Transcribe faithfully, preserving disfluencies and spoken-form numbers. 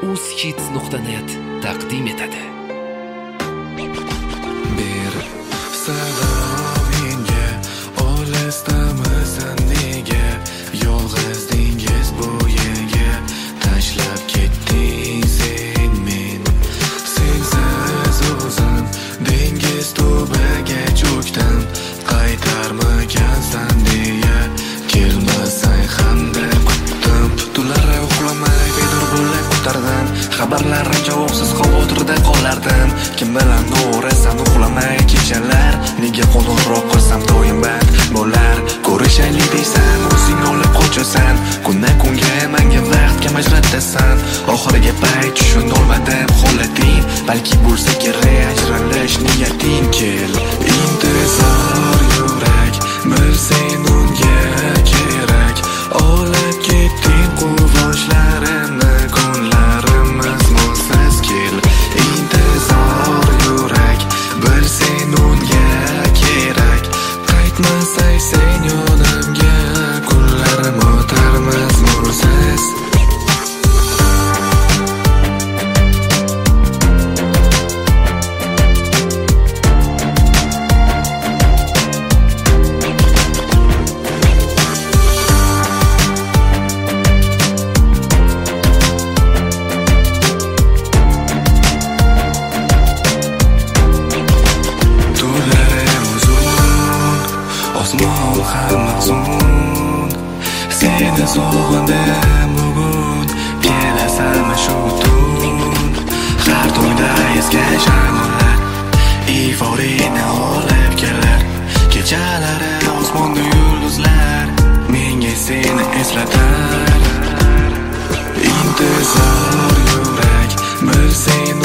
uzhits nuqta net taqdim etadi. Bir salomingga olisdamisan nega yolg'iz dengiz bo'yiga tashlab ketding sen men sensiz o'zim dengiz tubiga cho'kdim qaytarmagansan deya kelmasang hamda kutdim tunlari uxlamay bedur bo'lib ko'tardim xabarlarim javobsiz xavotirda qolardim kim bilan to'g'risan uxlamay kechalar nega qo'ng'iroq qilsam doim band bo'lar ko'rishaylik deysan o'zing olib qochasan kundan kunga menga vaqtga majratdasan oxiriga payt tushunolmadim holating balki bo'lsa kerak ajralish niyating kel intizor yurak bir sen unga kerak olib ketding quvonchlarimni kunlarimiz mo'siz kel intizor yurak bir sen unga kerak qaytmasang sen yonimga kunlarim o'tarmiz mo'siz osmon ham mahzun seni sog'indim bugun kelasanmi shu tun har to'yda esgan shamollar iforini olib kelar kechalari osmonda yulduzlar menga seni eslatar intizor yurak bir sen